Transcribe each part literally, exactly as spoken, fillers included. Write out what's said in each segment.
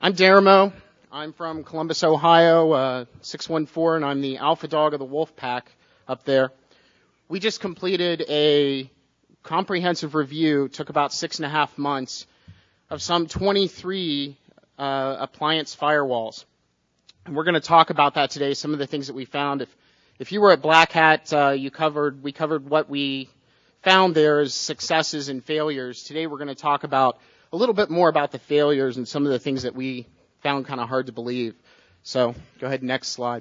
I'm Daramo. I'm from Columbus, Ohio, uh, six one four, and I'm the alpha dog of the wolf pack up there. We just completed a comprehensive review, took about six and a half months, of some twenty-three uh, appliance firewalls. And we're going to talk about that today, some of the things that we found. If if you were at Black Hat, uh, you covered we covered what we found there as successes and failures. Today we're going to talk about a little bit more about the failures and some of the things that we found kind of hard to believe. So go ahead, next slide.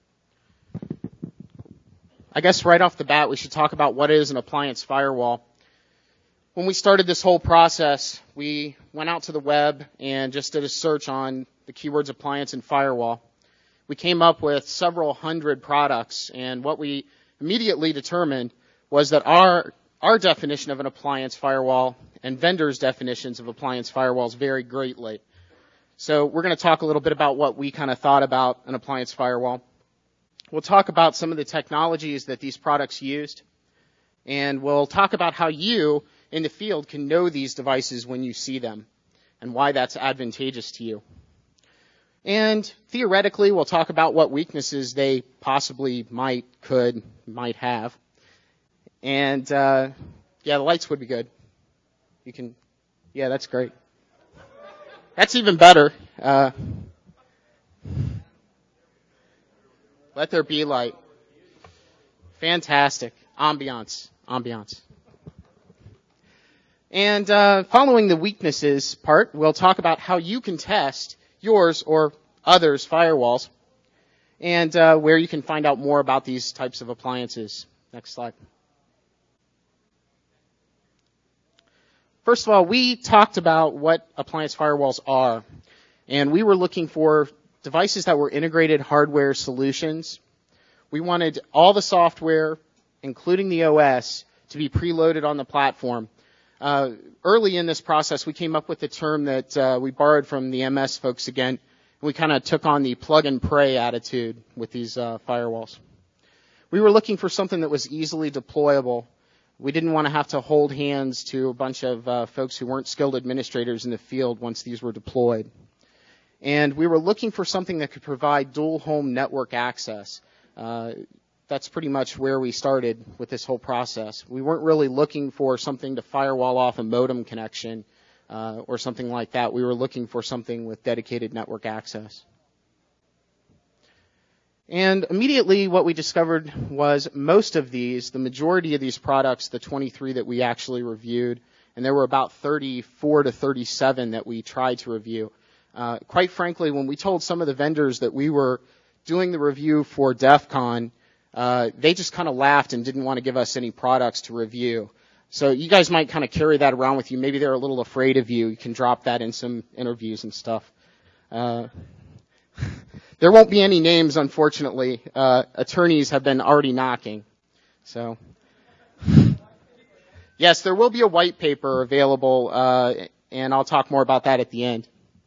I guess right off the bat we should talk about what is an appliance firewall. When we started this whole process, we went out to the web and just did a search on the keywords appliance and firewall. We came up with several hundred products, and what we immediately determined was that our our definition of an appliance firewall and vendors' definitions of appliance firewalls vary greatly. So we're going to talk a little bit about what we kind of thought about an appliance firewall. We'll talk about some of the technologies that these products used, and we'll talk about how you in the field can know these devices when you see them and why that's advantageous to you. And theoretically, we'll talk about what weaknesses they possibly might, could, might have. And, uh, yeah, the lights would be good. You can, yeah, that's great. That's even better. Uh, let there be light. Fantastic. Ambiance. Ambiance. And uh, following the weaknesses part, we'll talk about how you can test yours or others' firewalls and uh, where you can find out more about these types of appliances. Next slide. First of all, we talked about what appliance firewalls are, and we were looking for devices that were integrated hardware solutions. We wanted all the software, including the O S, to be preloaded on the platform. Uh, early in this process, we came up with a term that uh, we borrowed from the M S folks again. We kind of took on the plug and pray attitude with these uh, firewalls. We were looking for something that was easily deployable. We didn't want to have to hold hands to a bunch of uh, folks who weren't skilled administrators in the field once these were deployed. And we were looking for something that could provide dual home network access. Uh, that's pretty much where we started with this whole process. We weren't really looking for something to firewall off a modem connection uh, or something like that. We were looking for something with dedicated network access. And immediately what we discovered was most of these, the majority of these products, the twenty-three that we actually reviewed, and there were about thirty-four to thirty-seven that we tried to review. Uh, quite frankly, when we told some of the vendors that we were doing the review for DEF CON, uh, they just kind of laughed and didn't want to give us any products to review. So you guys might kind of carry that around with you. Maybe they're a little afraid of you. You can drop that in some interviews and stuff. Uh, There won't be any names, unfortunately. Uh, attorneys have been already knocking. So, yes, there will be a white paper available, uh, and I'll talk more about that at the end.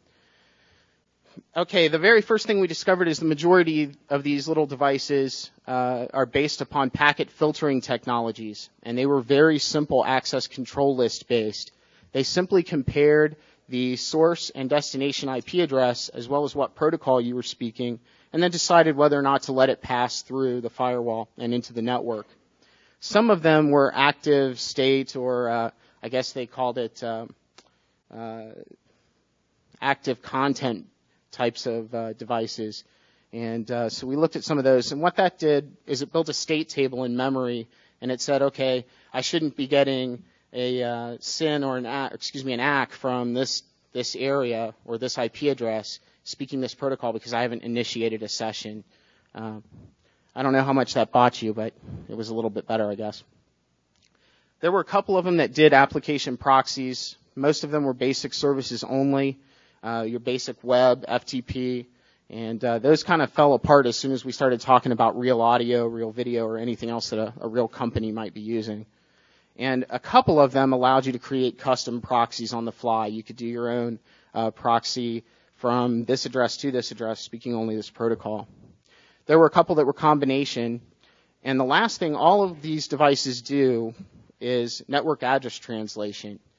Okay, the very first thing we discovered is the majority of these little devices uh, are based upon packet filtering technologies, and they were very simple access control list based. They simply compared the source and destination I P address as well as what protocol you were speaking, and then decided whether or not to let it pass through the firewall and into the network. Some of them were active state, or uh, I guess they called it uh, uh, active content types of uh, devices. And uh, so we looked at some of those, and what that did is it built a state table in memory, and it said, okay, I shouldn't be getting a uh, S I N or an A, excuse me, an A C from this this area or this I P address speaking this protocol because I haven't initiated a session. Uh, I don't know how much that bought you, but it was a little bit better, I guess. There were a couple of them that did application proxies. Most of them were basic services only, uh, your basic web, F T P, and uh, those kind of fell apart as soon as we started talking about real audio, real video, or anything else that a, a real company might be using. And a couple of them allowed you to create custom proxies on the fly. You could do your own uh, proxy from this address to this address, speaking only this protocol. There were a couple that were combination. And the last thing all of these devices do is network address translation.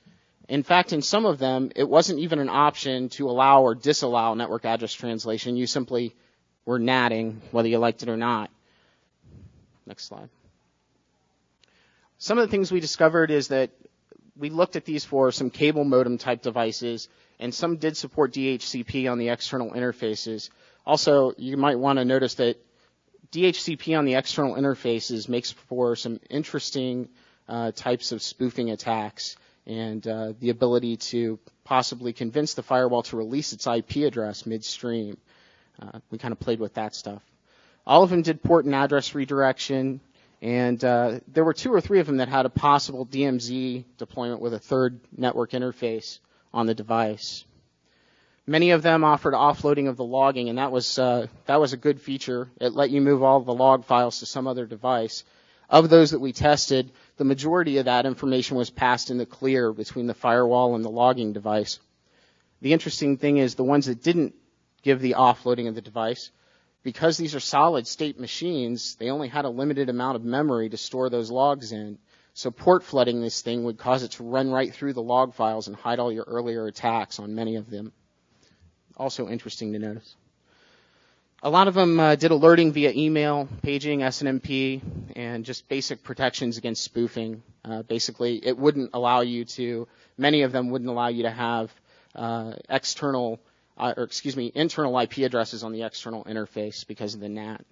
In fact, in some of them, it wasn't even an option to allow or disallow network address translation. You simply were natting, whether you liked it or not. Next slide. Some of the things we discovered is that we looked at these for some cable modem type devices, and some did support D H C P on the external interfaces. Also, you might want to notice that D H C P on the external interfaces makes for some interesting uh, types of spoofing attacks, and uh, the ability to possibly convince the firewall to release its I P address midstream. Uh, we kind of played with that stuff. All of them did port and address redirection, and uh, there were two or three of them that had a possible D M Z deployment with a third network interface on the device. Many of them offered offloading of the logging, and that was uh, that was a good feature. It let you move all the log files to some other device. Of those that we tested, the majority of that information was passed in the clear between the firewall and the logging device. The interesting thing is the ones that didn't give the offloading of the device, because these are solid-state machines, they only had a limited amount of memory to store those logs in. So port flooding this thing would cause it to run right through the log files and hide all your earlier attacks on many of them. Also interesting to notice. A lot of them uh, did alerting via email, paging, S N M P, and just basic protections against spoofing. Uh, basically, it wouldn't allow you to, many of them wouldn't allow you to have uh, external, uh, or excuse me, internal I P addresses on the external interface because of the N A T.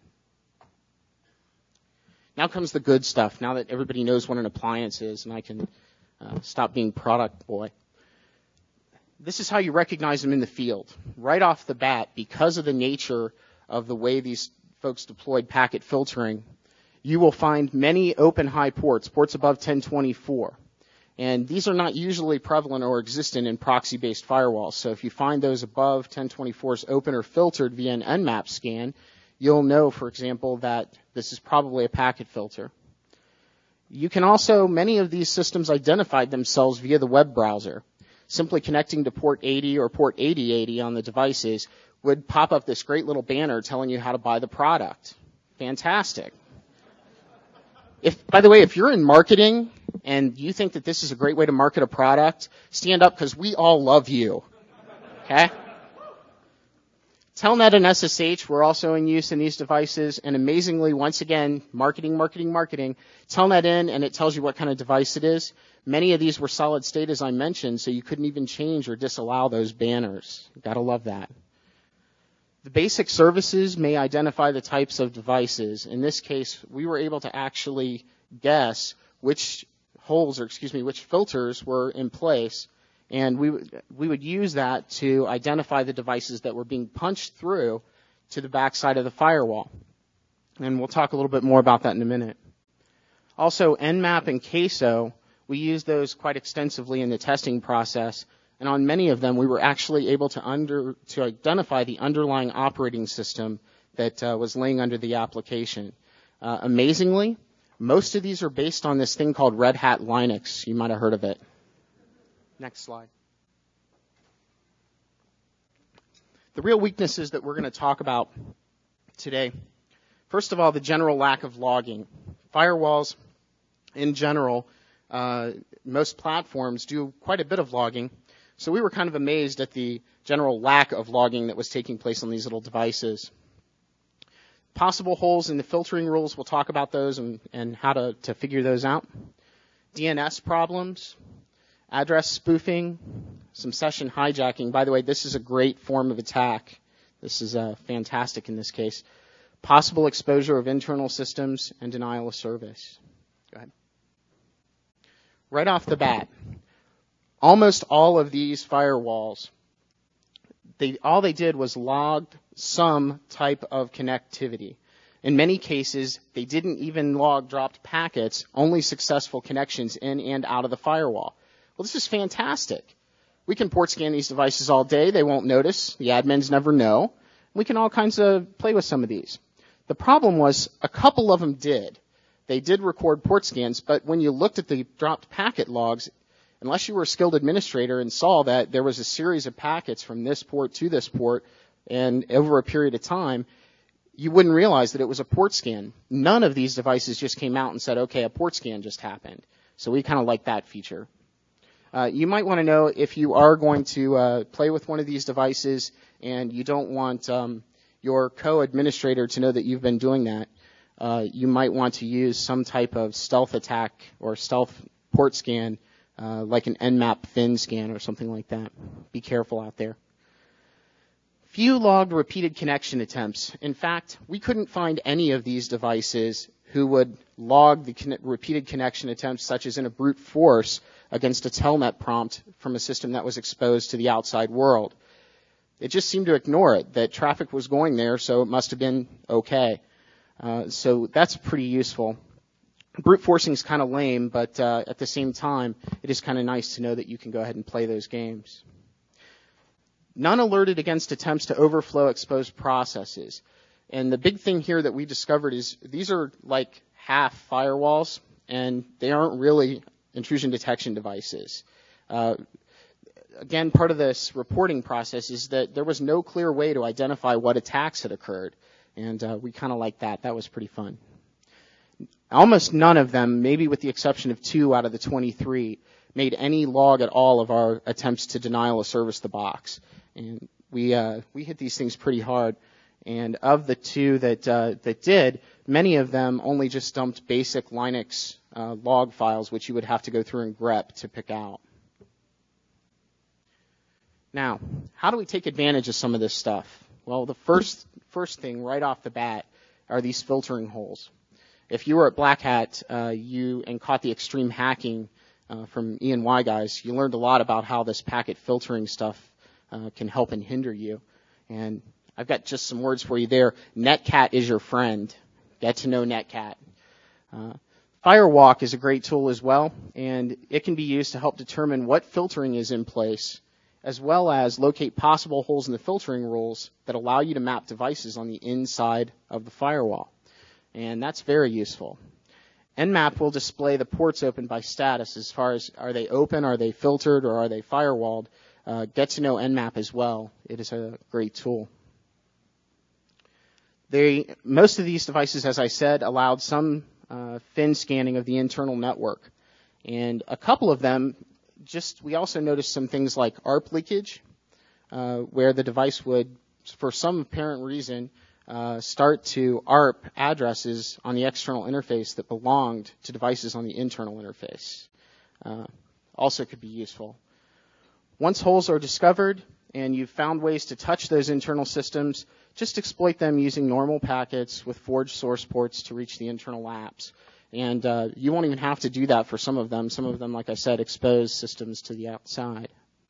Now comes the good stuff, now that everybody knows what an appliance is, and I can uh, stop being product boy. This is how you recognize them in the field. Right off the bat, because of the nature of the way these folks deployed packet filtering, you will find many open high ports, ports above ten twenty-four. And these are not usually prevalent or existent in proxy-based firewalls. So if you find those above ten twenty-fours open or filtered via an Nmap scan, you'll know, for example, that this is probably a packet filter. You can also, many of these systems identified themselves via the web browser. Simply connecting to port eighty or port eighty eighty on the devices would pop up this great little banner telling you how to buy the product. Fantastic. If, by the way, if you're in marketing and you think that this is a great way to market a product, stand up because we all love you. Okay? Telnet and S S H were also in use in these devices, and amazingly, once again, marketing, marketing, marketing. Telnet in, and it tells you what kind of device it is. Many of these were solid state, as I mentioned, so you couldn't even change or disallow those banners. Gotta love that. The basic services may identify the types of devices. In this case, we were able to actually guess which holes, or excuse me, which filters were in place, and we we would use that to identify the devices that were being punched through to the backside of the firewall. And we'll talk a little bit more about that in a minute. Also, Nmap and Queso, we used those quite extensively in the testing process, and on many of them we were actually able to under to identify the underlying operating system that uh, was laying under the application. Uh, amazingly, most of these are based on this thing called Red Hat Linux. You might have heard of it. Next slide. The real weaknesses that we're going to talk about today. First of all, the general lack of logging. Firewalls, in general, uh, most platforms do quite a bit of logging. So we were kind of amazed at the general lack of logging that was taking place on these little devices. Possible holes in the filtering rules, we'll talk about those and, and how to, to figure those out. D N S problems. Address spoofing, some session hijacking. By the way, this is a great form of attack. This is uh, fantastic in this case. Possible exposure of internal systems and denial of service. Go ahead. Right off the bat, almost all of these firewalls, they, all they did was logged some type of connectivity. In many cases, they didn't even log dropped packets, only successful connections in and out of the firewall. Well, this is fantastic. We can port scan these devices all day. They won't notice. The admins never know. We can all kinds of play with some of these. The problem was a couple of them did. They did record port scans, but when you looked at the dropped packet logs, unless you were a skilled administrator and saw that there was a series of packets from this port to this port and over a period of time, you wouldn't realize that it was a port scan. None of these devices just came out and said, okay, a port scan just happened. So we kind of like that feature. Uh, you might want to know if you are going to uh, play with one of these devices and you don't want um, your co-administrator to know that you've been doing that. Uh, you might want to use some type of stealth attack or stealth port scan, uh, like an Nmap fin scan or something like that. Be careful out there. Few logged repeated connection attempts. In fact, we couldn't find any of these devices who would log the con- repeated connection attempts, such as in a brute force, against a telnet prompt from a system that was exposed to the outside world. It just seemed to ignore it, that traffic was going there, so it must have been okay. Uh, so that's pretty useful. Brute forcing is kind of lame, but uh, at the same time, it is kind of nice to know that you can go ahead and play those games. None alerted against attempts to overflow exposed processes. And the big thing here that we discovered is these are like half firewalls, and they aren't really intrusion detection devices. Uh, again, part of this reporting process is that there was no clear way to identify what attacks had occurred. And uh, we kind of liked that. That was pretty fun. Almost none of them, maybe with the exception of two out of the twenty-three, made any log at all of our attempts to denial of service the box. And we uh, we hit these things pretty hard. And of the two that uh, that did, many of them only just dumped basic Linux uh, log files, which you would have to go through and grep to pick out. Now, how do we take advantage of some of this stuff? Well, the first first thing right off the bat are these filtering holes. If you were at Black Hat uh, you and caught the extreme hacking uh, from E and Y guys, you learned a lot about how this packet filtering stuff uh, can help and hinder you. And I've got just some words for you there. Netcat is your friend. Get to know Netcat. Uh, Firewalk is a great tool as well, and it can be used to help determine what filtering is in place, as well as locate possible holes in the filtering rules that allow you to map devices on the inside of the firewall. And that's very useful. Nmap will display the ports open by status as far as are they open, are they filtered, or are they firewalled. Uh, get to know Nmap as well. It is a great tool. They, most of these devices, as I said, allowed some uh, fin scanning of the internal network. And a couple of them, just we also noticed some things like A R P leakage, uh, where the device would, for some apparent reason, uh, start to A R P addresses on the external interface that belonged to devices on the internal interface. Uh, also could be useful. Once holes are discovered and you've found ways to touch those internal systems, just exploit them using normal packets with forged source ports to reach the internal apps. And uh, you won't even have to do that for some of them. Some of them, like I said, expose systems to the outside.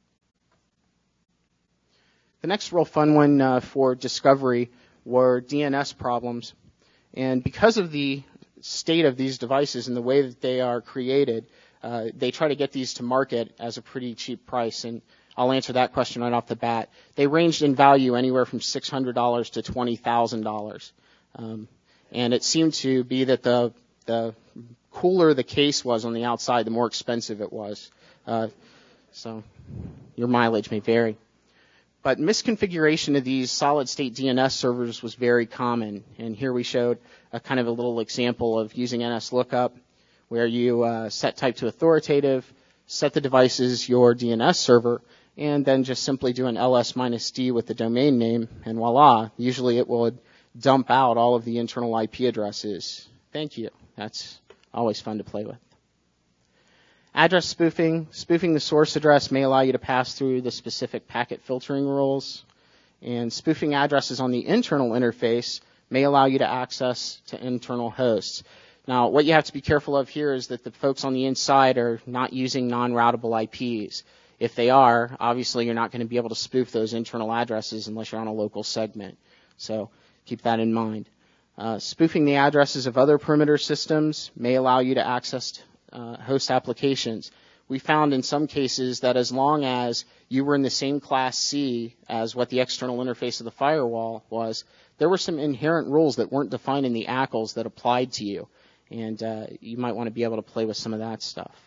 The next real fun one uh, for discovery were D N S problems. And because of the state of these devices and the way that they are created, uh, they try to get these to market as a pretty cheap price. And I'll answer that question right off the bat. They ranged in value anywhere from six hundred dollars to twenty thousand dollars. Um, and it seemed to be that the the cooler the case was on the outside, the more expensive it was. Uh, so your mileage may vary. But misconfiguration of these solid-state D N S servers was very common. And here we showed a kind of a little example of using N S lookup, where you uh, set type to authoritative, set the device as your D N S server, and then just simply do an L S minus D with the domain name, and voila, usually it will dump out all of the internal I P addresses. Thank you. That's always fun to play with. Address spoofing. Spoofing the source address may allow you to pass through the specific packet filtering rules. And spoofing addresses on the internal interface may allow you to access to internal hosts. Now, what you have to be careful of here is that the folks on the inside are not using non-routable I Ps. If they are, obviously you're not going to be able to spoof those internal addresses unless you're on a local segment. So keep that in mind. Uh, spoofing the addresses of other perimeter systems may allow you to access uh, host applications. We found in some cases that as long as you were in the same class C as what the external interface of the firewall was, there were some inherent rules that weren't defined in the A C Ls that applied to you. And uh, you might want to be able to play with some of that stuff.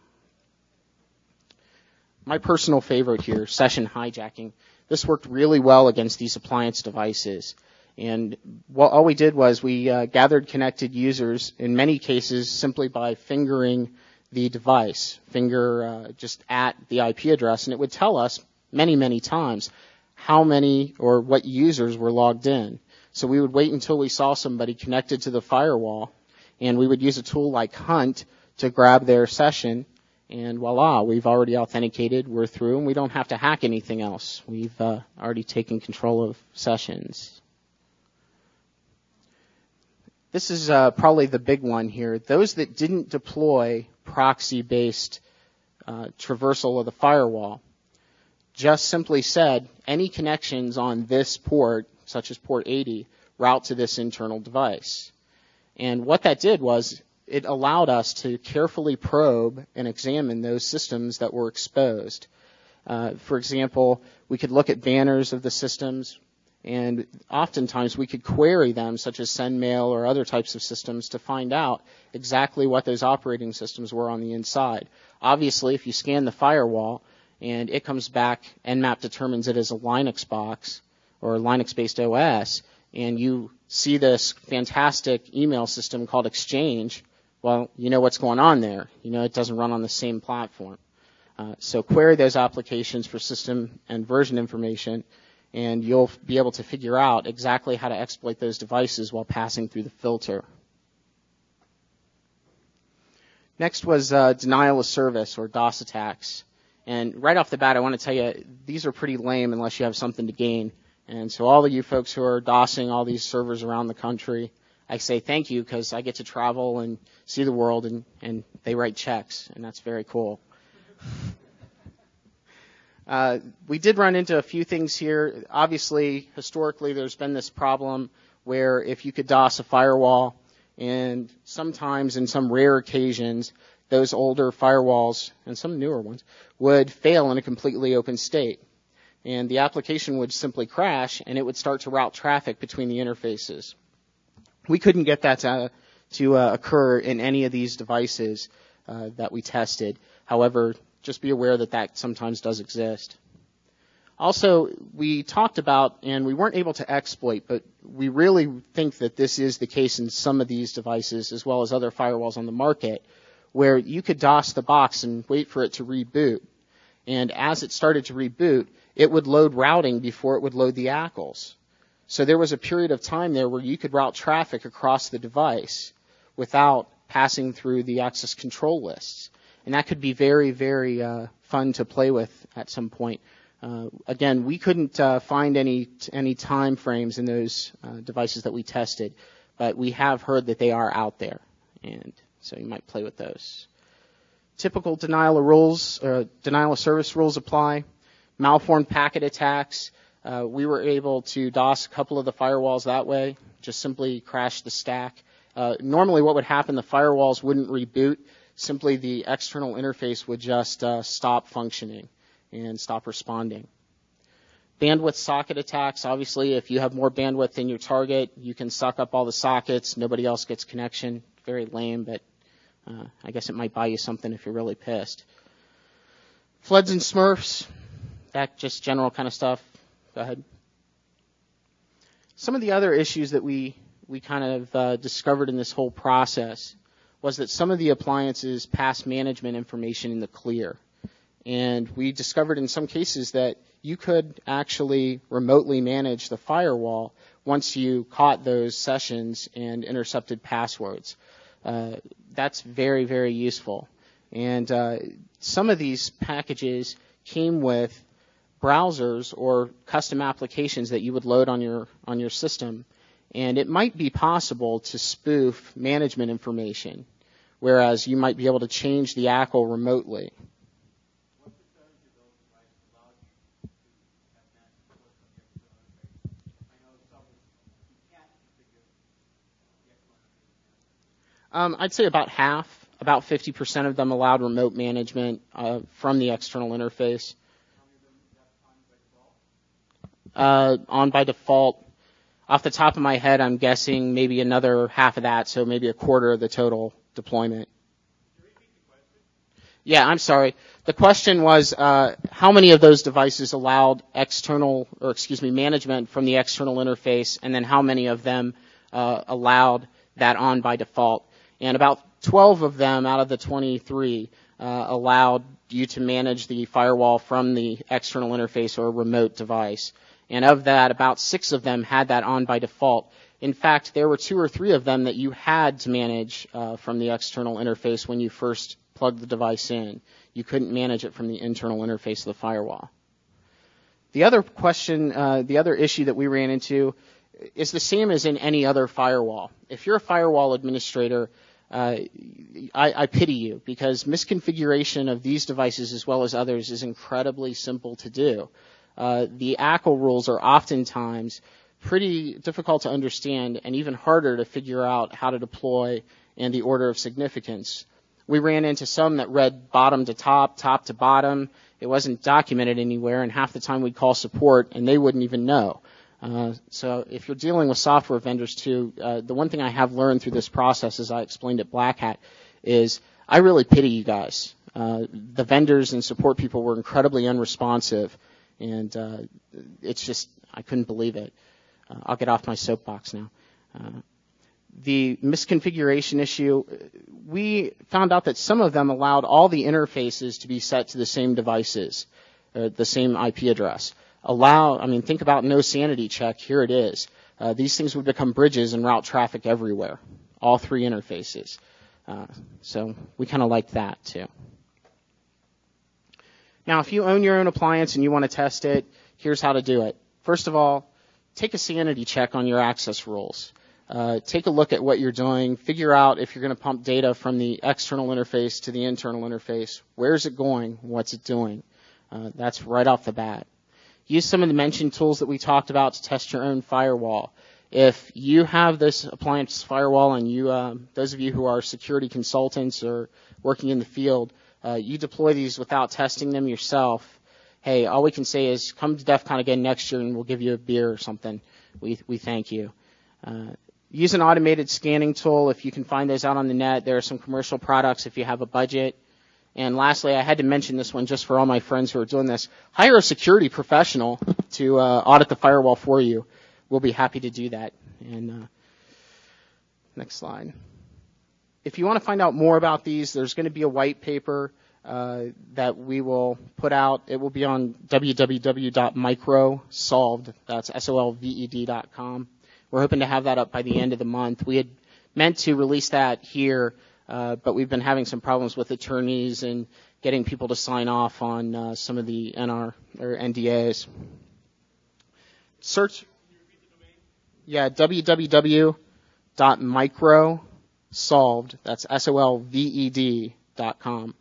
My personal favorite here, session hijacking. This worked really well against these appliance devices. And what, all we did was we uh, gathered connected users, in many cases simply by fingering the device, finger uh, just at the I P address, and it would tell us many, many times how many or what users were logged in. So we would wait until we saw somebody connected to the firewall, and we would use a tool like Hunt to grab their session, and voila, we've already authenticated, we're through, and we don't have to hack anything else. We've uh, already taken control of sessions. This is uh, probably the big one here. Those that didn't deploy proxy-based uh, traversal of the firewall just simply said any connections on this port, such as port eighty, route to this internal device. And what that did was it allowed us to carefully probe and examine those systems that were exposed. Uh, for example, we could look at banners of the systems, and oftentimes we could query them, such as SendMail or other types of systems, to find out exactly what those operating systems were on the inside. Obviously, if you scan the firewall and it comes back, Nmap determines it as a Linux box or a Linux-based O S, and you see this fantastic email system called Exchange, well, you know what's going on there. You know it doesn't run on the same platform. Uh, so query those applications for system and version information, and you'll be able to figure out exactly how to exploit those devices while passing through the filter. Next was uh, denial of service, or DOS attacks. And right off the bat, I want to tell you, these are pretty lame unless you have something to gain. And so all of you folks who are DOSing all these servers around the country, I say thank you, because I get to travel and see the world, and, and they write checks, and that's very cool. Uh, we did run into a few things here. Obviously, historically, there's been this problem where if you could DOS a firewall, and sometimes in some rare occasions, those older firewalls, and some newer ones, would fail in a completely open state. And the application would simply crash, and it would start to route traffic between the interfaces. We couldn't get that to, to uh, occur in any of these devices uh, that we tested. However, just be aware that that sometimes does exist. Also, we talked about, and we weren't able to exploit, but we really think that this is the case in some of these devices, as well as other firewalls on the market, where you could DOS the box and wait for it to reboot. And as it started to reboot, it would load routing before it would load the A C Ls. So there was a period of time there where you could route traffic across the device without passing through the access control lists. And that could be very, very uh, fun to play with at some point. Uh, again, we couldn't uh, find any any time frames in those uh, devices that we tested, but we have heard that they are out there, and so you might play with those. Typical denial of rules, uh, denial of service rules apply. Malformed packet attacks. Uh, we were able to DOS a couple of the firewalls that way, just simply crash the stack. Uh, normally what would happen, the firewalls wouldn't reboot. Simply the external interface would just uh, stop functioning and stop responding. Bandwidth socket attacks. Obviously, if you have more bandwidth than your target, you can suck up all the sockets. Nobody else gets connection. Very lame, but uh, I guess it might buy you something if you're really pissed. Floods and Smurfs. That just general kind of stuff. Go ahead. Some of the other issues that we, we kind of uh, discovered in this whole process was that some of the appliances pass management information in the clear. And we discovered in some cases that you could actually remotely manage the firewall once you caught those sessions and intercepted passwords. Uh, that's very, very useful. And uh, some of these packages came with browsers or custom applications that you would load on your on your system. And it might be possible to spoof management information, whereas you might be able to change the A C L remotely. What percentage of those devices allow you to have managed support from the external interface? I know some you can't configure the external interface. Um, I'd say about half, about fifty percent of them allowed remote management uh, from the external interface. How many of them that's on by default? Uh, on by default. Off the top of my head, I'm guessing maybe another half of that, so maybe a quarter of the total deployment. Could you repeat the question? Yeah, I'm sorry. The question was uh, how many of those devices allowed external, or excuse me, management from the external interface, and then how many of them uh, allowed that on by default. And about twelve of them out of the twenty-three uh, allowed you to manage the firewall from the external interface or remote device. And of that, about six of them had that on by default. In fact, there were two or three of them that you had to manage uh, from the external interface when you first plugged the device in. You couldn't manage it from the internal interface of the firewall. The other question, uh, the other issue that we ran into is the same as in any other firewall. If you're a firewall administrator, uh, I, I pity you, because misconfiguration of these devices as well as others is incredibly simple to do. Uh, the A C L rules are oftentimes pretty difficult to understand and even harder to figure out how to deploy and the order of significance. We ran into some that read bottom to top, top to bottom. It wasn't documented anywhere, and half the time we'd call support and they wouldn't even know. Uh, so if you're dealing with software vendors too, uh, the one thing I have learned through this process, as I explained at Black Hat, is I really pity you guys. Uh, the vendors and support people were incredibly unresponsive, and uh, it's just, I couldn't believe it. Uh, I'll get off my soapbox now. Uh, the misconfiguration issue, we found out that some of them allowed all the interfaces to be set to the same devices, uh, the same I P address. Allow, I mean, think about no sanity check. Here it is. Uh, these things would become bridges and route traffic everywhere, all three interfaces. Uh, so we kind of liked that too. Now, if you own your own appliance and you want to test it, here's how to do it. First of all, take a sanity check on your access rules. Uh, take a look at what you're doing. Figure out if you're going to pump data from the external interface to the internal interface. Where's it going? What's it doing? Uh, that's right off the bat. Use some of the mentioned tools that we talked about to test your own firewall. If you have this appliance firewall and you, uh, those of you who are security consultants or working in the field, uh, you deploy these without testing them yourself, hey, all we can say is come to DEF CON again next year and we'll give you a beer or something. We, we thank you. Uh, use an automated scanning tool if you can find those out on the net. There are some commercial products if you have a budget. And lastly, I had to mention this one just for all my friends who are doing this. Hire a security professional to uh, audit the firewall for you. We'll be happy to do that. And uh, next slide. If you want to find out more about these, there's going to be a white paper uh, that we will put out. It will be on w w w dot microsolved. That's S O L V E D dot com. We're hoping to have that up by the end of the month. We had meant to release that here, Uh, but we've been having some problems with attorneys and getting people to sign off on uh, some of the N R or N D As. Search. Yeah, w w w dot microsolved. That's S O L V E D dot com.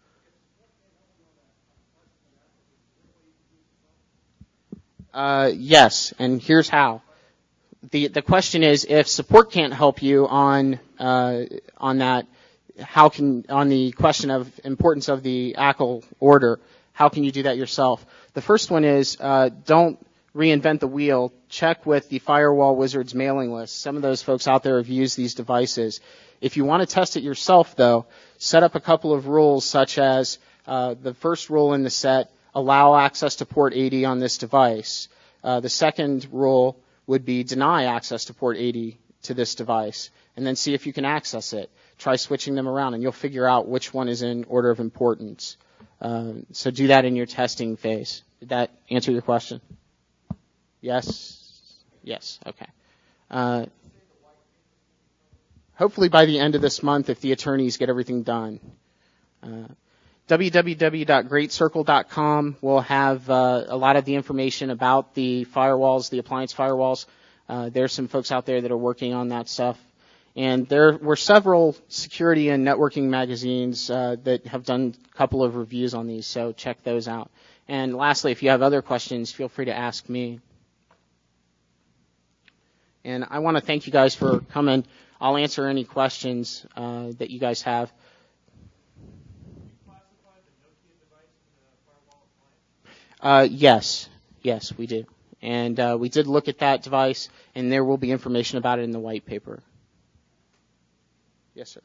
Uh, yes, and here's how. The the question is, if support can't help you on uh, on that, how can on the question of importance of the A C L order, how can you do that yourself? The first one is uh, don't reinvent the wheel. Check with the Firewall Wizards mailing list. Some of those folks out there have used these devices. If you want to test it yourself, though, set up a couple of rules, such as uh, the first rule in the set: allow access to port eighty on this device. Uh, the second rule would be deny access to port eighty to this device, and then see if you can access it. Try switching them around, and you'll figure out which one is in order of importance. Uh, so do that in your testing phase. Did that answer your question? Yes? Yes, okay. Uh, hopefully by the end of this month, if the attorneys get everything done. Uh, w w w dot great circle dot com will have uh, a lot of the information about the firewalls, the appliance firewalls. Uh, there's some folks out there that are working on that stuff. And there were several security and networking magazines uh, that have done a couple of reviews on these, so check those out. And lastly, if you have other questions, feel free to ask me. And I want to thank you guys for coming. I'll answer any questions uh, that you guys have. Uh, yes, yes, we do. And uh, we did look at that device, and there will be information about it in the white paper. Yes, sir.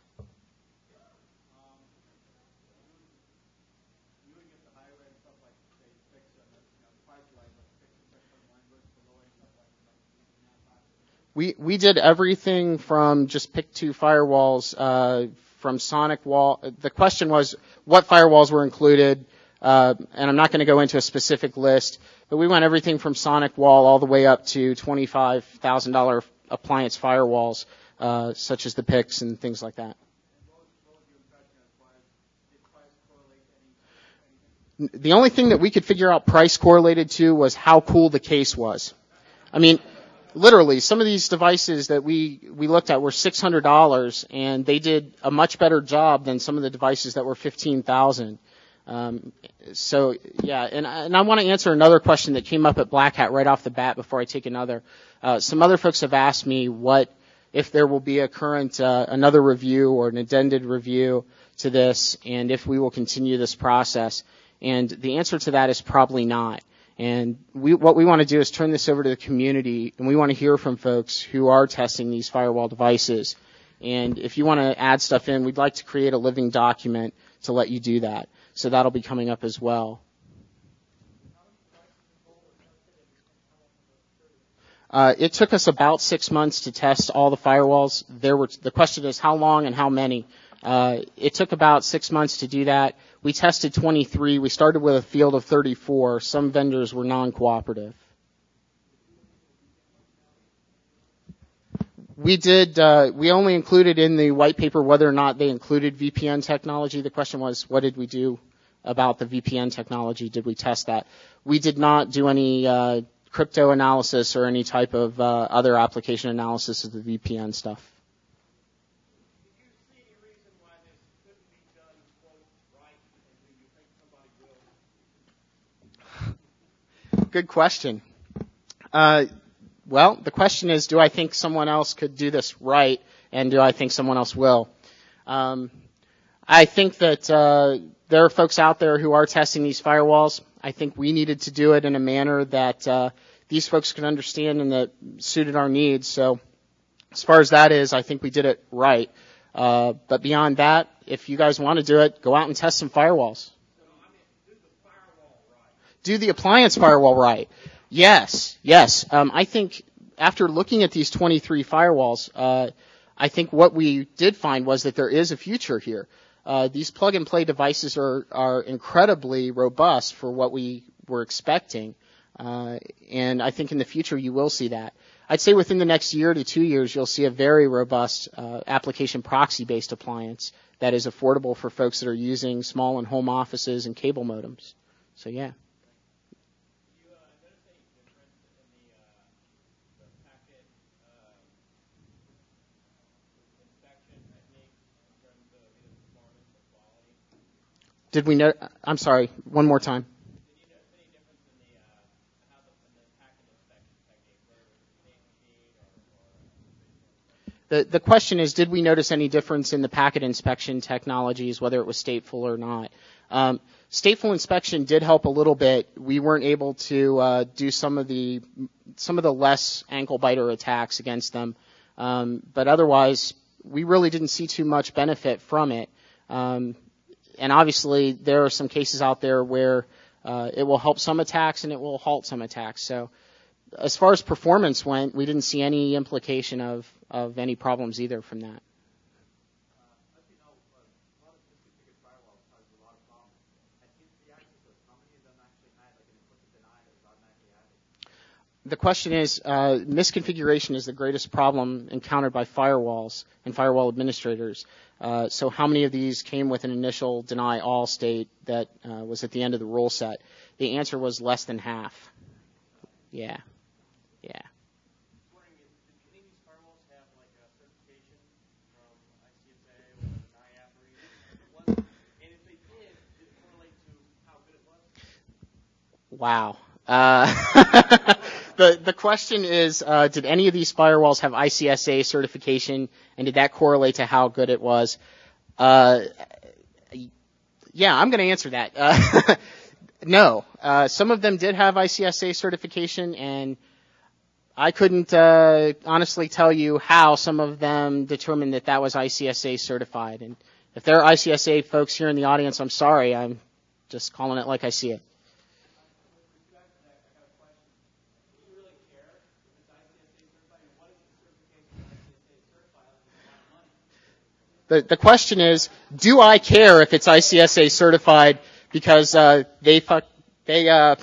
We we did everything from just pick two firewalls uh, from SonicWall. The question was what firewalls were included, uh, and I'm not going to go into a specific list, but we went everything from SonicWall all the way up to twenty-five thousand dollars appliance firewalls, uh, such as the P I Cs and things like that. The only thing that we could figure out price correlated to was how cool the case was. I mean, literally, some of these devices that we, we looked at were six hundred dollars, and they did a much better job than some of the devices that were fifteen thousand dollars. Um, so, yeah, and, and I want to answer another question that came up at Black Hat right off the bat before I take another. Uh, some other folks have asked me what, if there will be a current, uh, another review or an addended review to this, and if we will continue this process. And the answer to that is probably not. And we, what we want to do is turn this over to the community, and we want to hear from folks who are testing these firewall devices. And if you want to add stuff in, we'd like to create a living document to let you do that. So that'll be coming up as well. Uh, it took us about six months to test all the firewalls. There were, the question is how long and how many. Uh, it took about six months to do that. We tested twenty-three. We started with a field of thirty-four. Some vendors were non-cooperative. We did, uh, we only included in the white paper whether or not they included V P N technology. The question was, what did we do about the V P N technology? Did we test that? We did not do any uh, crypto analysis or any type of uh, other application analysis of the V P N stuff. Good question. Uh, well, the question is, do I think someone else could do this right, and do I think someone else will? Um, I think that uh, there are folks out there who are testing these firewalls. I think we needed to do it in a manner that uh, these folks could understand and that suited our needs. So as far as that is, I think we did it right. Uh, but beyond that, if you guys want to do it, go out and test some firewalls. Do the appliance firewall right. Yes, yes. Um, I think after looking at these twenty-three firewalls, uh, I think what we did find was that there is a future here. Uh, these plug-and-play devices are, are incredibly robust for what we were expecting, uh, and I think in the future you will see that. I'd say within the next year to two years you'll see a very robust uh, application proxy-based appliance that is affordable for folks that are using small and home offices and cable modems. So, yeah. Did we know? I'm sorry. One more time. The the question is, did we notice any difference in the packet inspection technologies, whether it was stateful or not? Um, stateful inspection did help a little bit. We weren't able to uh, do some of the some of the less ankle biter attacks against them, um, but otherwise, we really didn't see too much benefit from it. Um, And obviously, there are some cases out there where uh, it will help some attacks and it will halt some attacks. So as far as performance went, we didn't see any implication of, of any problems either from that. The question is, uh, misconfiguration is the greatest problem encountered by firewalls and firewall administrators. Uh, so how many of these came with an initial deny all state that uh, was at the end of the rule set? The answer was less than half. Yeah. Yeah. Wow. Uh, the the question is, uh, did any of these firewalls have I C S A certification, and did that correlate to how good it was? Uh, yeah, I'm going to answer that. Uh, no. Uh, some of them did have I C S A certification, and I couldn't uh, honestly tell you how some of them determined that that was I C S A certified. And if there are I C S A folks here in the audience, I'm sorry. I'm just calling it like I see it. The The, the question is, do I care if it's I C S A certified because uh, they fuck, they uh,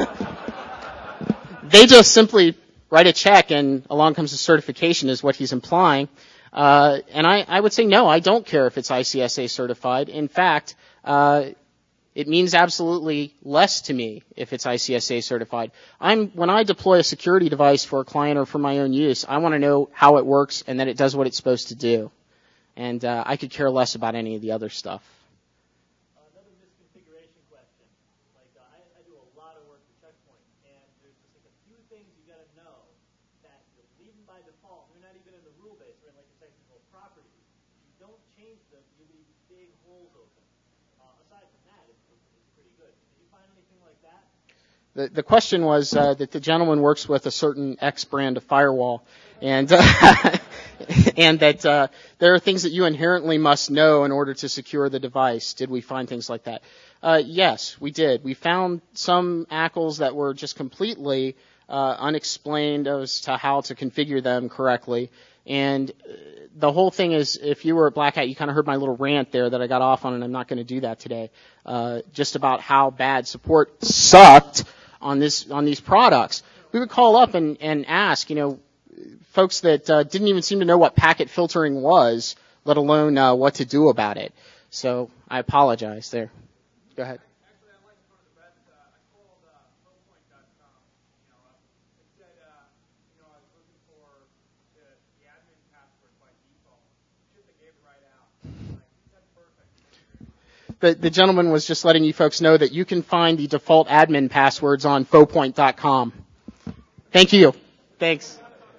they just simply write a check and along comes the certification is what he's implying. Uh, and I, I would say no, I don't care if it's I C S A certified. In fact, uh, it means absolutely less to me if it's I C S A certified. I'm, when I deploy a security device for a client or for my own use, I want to know how it works and that it does what it's supposed to do. And uh, I could care less about any of the other stuff. Uh, another misconfiguration question. Like uh, I, I do a lot of work with Checkpoint, and there's just like a few things you got to know that you're leaving by default. They're not even in the rule base or in like the technical properties. If you don't change them, you leave big holes open. Uh, aside from that, it's, it's pretty good. Did you find anything like that? The, the question was uh, that the gentleman works with a certain X brand of firewall, and uh, and that uh, there are things that you inherently must know in order to secure the device. Did we find things like that? Uh, yes, we did. We found some A C Ls that were just completely uh, unexplained as to how to configure them correctly. And the whole thing is, if you were at Black Hat, you kind of heard my little rant there that I got off on, and I'm not going to do that today, uh, just about how bad support sucked on this on these products. We would call up and, and ask, you know, folks that uh, didn't even seem to know what packet filtering was, let alone uh, what to do about it. So I apologize there. Go ahead. Actually, I like one of the best. Uh, I called uh, Flowpoint dot com. You know, uh, it said, uh, you know, I was looking for the, the admin password by default. Shit, they gave it right out. Like, that's perfect. The, the gentleman was just letting you folks know that you can find the default admin passwords on Flowpoint dot com. Thank you. Thanks.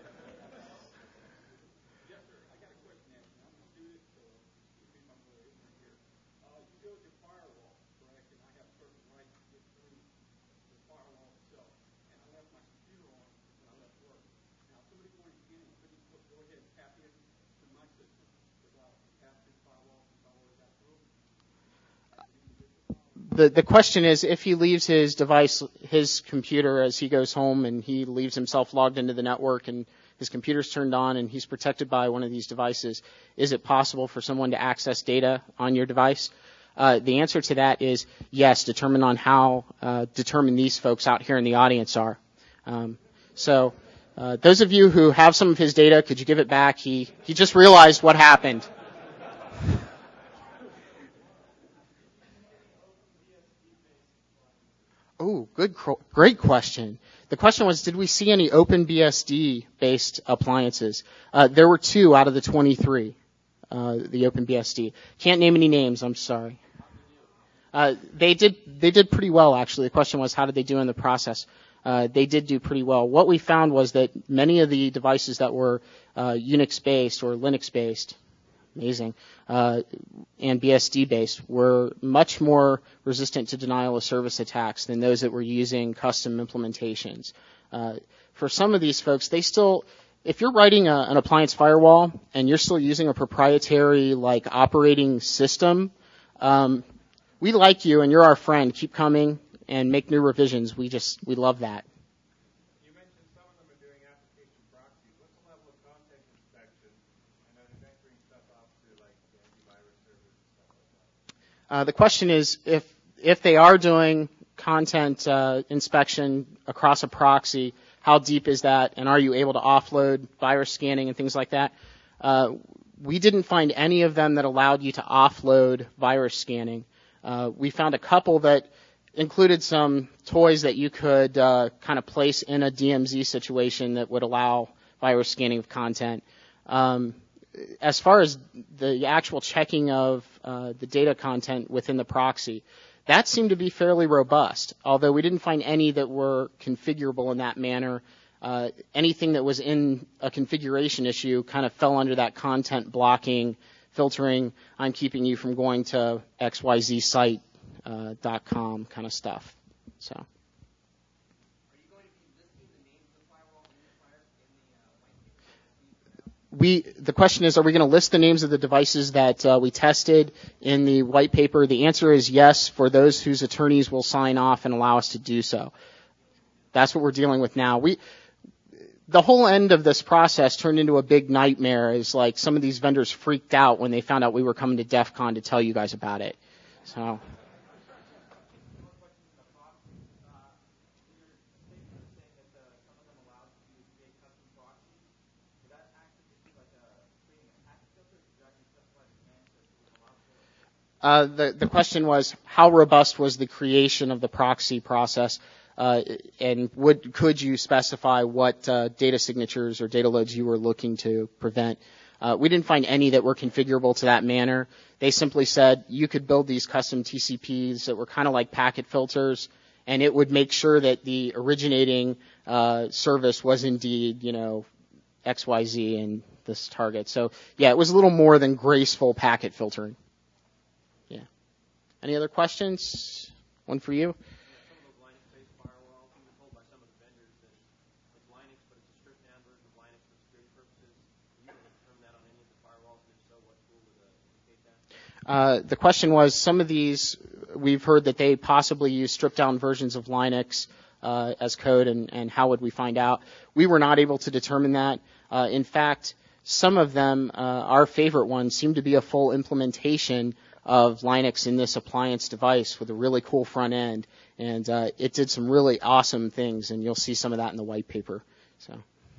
The, the question is, if he leaves his device, his computer, as he goes home and he leaves himself logged into the network and his computer's turned on and he's protected by one of these devices, is it possible for someone to access data on your device? Uh, the answer to that is yes, determined on how uh, determined these folks out here in the audience are. Um, so uh, those of you who have some of his data, could you give it back? He, he just realized what happened. Oh, good, great question. The question was, did we see any OpenBSD-based appliances? Uh, there were two out of the twenty-three, uh, the OpenBSD. Can't name any names, I'm sorry. Uh, they did, they did pretty well, actually. The question was, how did they do in the process? Uh, they did do pretty well. What we found was that many of the devices that were uh, Unix-based or Linux-based, amazing, uh, and B S D-based were much more resistant to denial of service attacks than those that were using custom implementations. Uh, for some of these folks, they still, if you're writing a, an appliance firewall and you're still using a proprietary like operating system, um, we like you and you're our friend. Keep coming and make new revisions. We just, we love that. You mentioned some of them are doing application proxies. What's the level of content inspection? And are they vectoring stuff out to like the antivirus servers and stuff like that? Uh, the question is, if if they are doing content uh, inspection across a proxy, how deep is that, and are you able to offload virus scanning and things like that? Uh, we didn't find any of them that allowed you to offload virus scanning. Uh, we found a couple that included some toys that you could uh, kind of place in a D M Z situation that would allow virus scanning of content. Um, as far as the actual checking of uh, the data content within the proxy, that seemed to be fairly robust, although we didn't find any that were configurable in that manner. Uh, anything that was in a configuration issue kind of fell under that content blocking, filtering, I'm keeping you from going to X Y Z site uh, dot com kind of stuff. So. Are you going to be listing the names of the firewall identifiers in the uh, white paper? We, the question is, are we going to list the names of the devices that uh, we tested in the white paper? The answer is yes, for those whose attorneys will sign off and allow us to do so. That's what we're dealing with now. We, the whole end of this process turned into a big nightmare. Is like some of these vendors freaked out when they found out we were coming to DEF CON to tell you guys about it. So. Uh, the, the question was, how robust was the creation of the proxy process, uh, and would, could you specify what uh, data signatures or data loads you were looking to prevent? Uh, we didn't find any that were configurable to that manner. They simply said you could build these custom T C Ps that were kind of like packet filters, and it would make sure that the originating uh, service was indeed, you know, X Y Z and this target. So, yeah, it was a little more than graceful packet filtering. Any other questions? One for you? Some of those Linux-based firewalls, we were told by some of the vendors that it's Linux, but it's a stripped-down version of Linux for security purposes. Are you going to determine that on any of the firewalls? And if so, what tool would uh, indicate that? Uh, the question was, some of these, we've heard that they possibly use stripped-down versions of Linux uh, as code, and, and how would we find out? We were not able to determine that. Uh, in fact, some of them, uh, our favorite ones, seem to be a full implementation of Linux in this appliance device with a really cool front end, and uh, it did some really awesome things, and you'll see some of that in the white paper. So.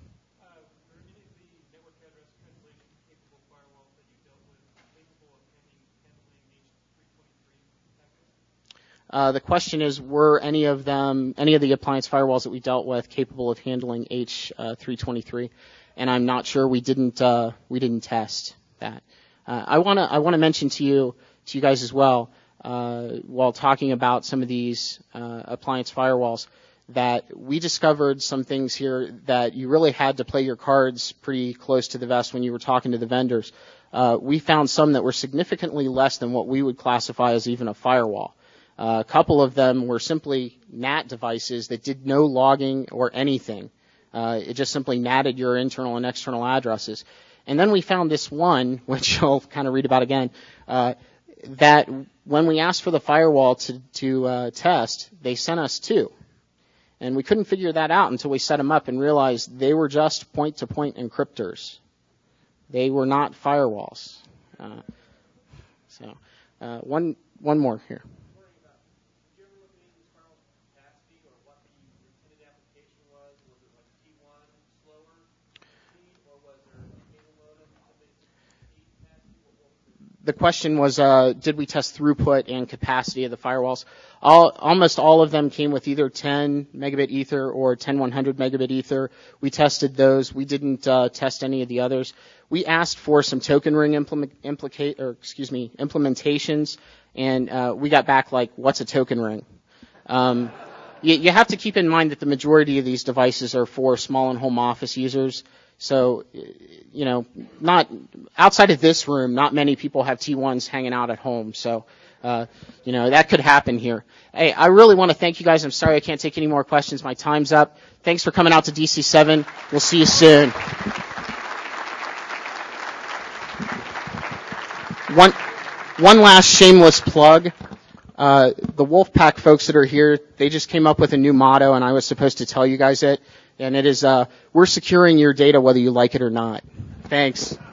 Uh, the question is, were any of them, any of the appliance firewalls that we dealt with, capable of handling H three twenty-three? And I'm not sure. We didn't. Uh, we didn't test that. Uh, I want to. I want to mention to you, to you guys as well, uh, while talking about some of these uh, appliance firewalls, that we discovered some things here that you really had to play your cards pretty close to the vest when you were talking to the vendors. Uh, we found some that were significantly less than what we would classify as even a firewall. Uh, a couple of them were simply N A T devices that did no logging or anything. Uh, it just simply natted your internal and external addresses. And then we found this one, which you'll kind of read about again, uh, that when we asked for the firewall to, to uh, test, they sent us two. And we couldn't figure that out until we set them up and realized they were just point-to-point encryptors. They were not firewalls. Uh, so uh, one one more here. The question was, uh, did we test throughput and capacity of the firewalls? All, almost all of them came with either ten megabit ether or ten one hundred megabit ether. We tested those. We didn't uh, test any of the others. We asked for some token ring implement, implicate, or excuse me, implementations, and uh, we got back like, what's a token ring? Um, you, you have to keep in mind that the majority of these devices are for small and home office users. So, you know, not outside of this room, not many people have T ones hanging out at home. So, uh, you know, that could happen here. Hey, I really want to thank you guys. I'm sorry I can't take any more questions. My time's up. Thanks for coming out to D C seven. We'll see you soon. One, one last shameless plug. Uh, the Wolfpack folks that are here, they just came up with a new motto, and I was supposed to tell you guys it. And it is, uh, we're securing your data whether you like it or not. Thanks.